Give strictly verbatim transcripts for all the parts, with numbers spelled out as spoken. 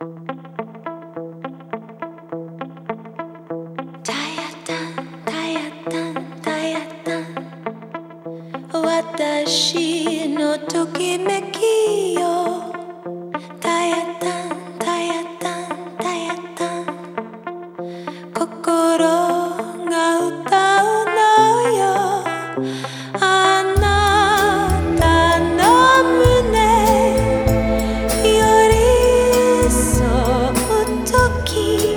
タヤタンタヤタンタヤタン私のときめきよタヤタンタヤタンタヤタン心が歌うのよあなたの胸寄り添うとき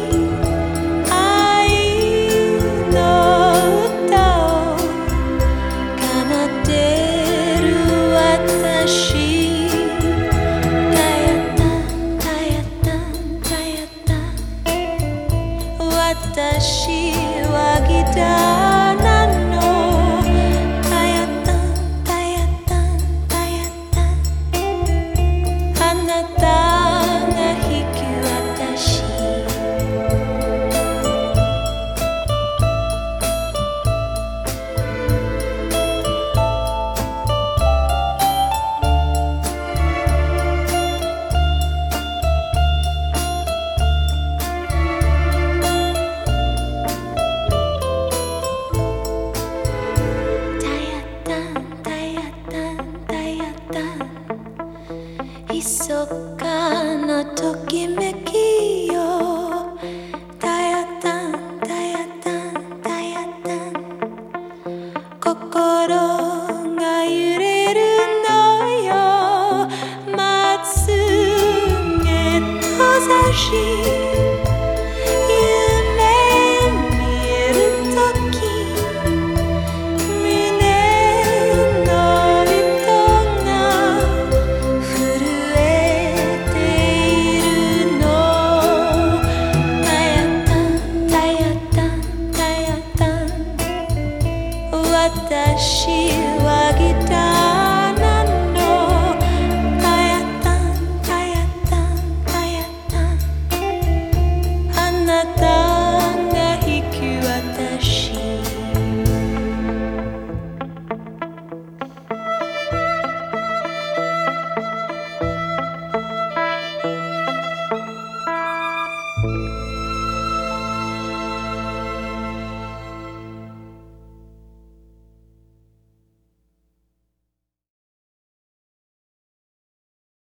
愛の歌を奏でる私タヤタンタヤタンタヤタン私はギターなのタヤタンタヤタンタヤタンあなたが弾き私密かなときめきよタヤタンタヤタンタヤタン心が揺れるのよまつげ閉ざし